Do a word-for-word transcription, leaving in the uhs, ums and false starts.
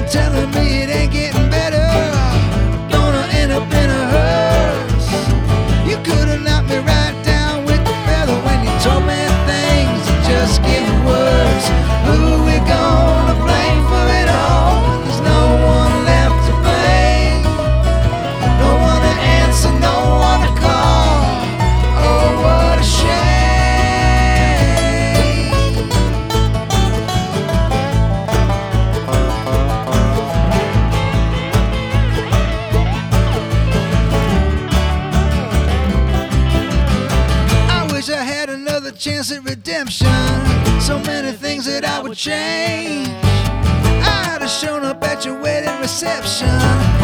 telling me it ain't getting better. Gonna end up in a hearse. You could've knocked me right down with the feather when you told me things are just getting worse. Who are we gonna blame for it all? There's no one left to blame. No one to answer, no one to call. Oh, what a shame. I had another chance at redemption. So many things that I would change. I'd have shown up at your wedding reception.